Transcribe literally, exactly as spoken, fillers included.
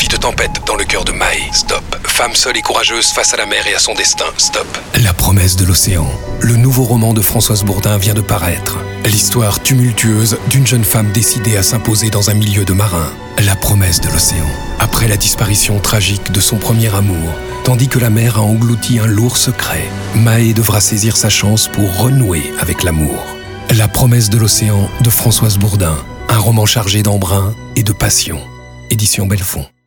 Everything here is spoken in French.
de tempête dans le cœur de Mahé, stop. Femme seule et courageuse face à la mer et à son destin, stop. La promesse de l'océan. Le nouveau roman de Françoise Bourdin vient de paraître. L'histoire tumultueuse d'une jeune femme décidée à s'imposer dans un milieu de marins. La promesse de l'océan. Après la disparition tragique de son premier amour, tandis que la mer a englouti un lourd secret, Mahé devra saisir sa chance pour renouer avec l'amour. La promesse de l'océan de Françoise Bourdin. Un roman chargé d'embrun et de passion. Édition Belfond.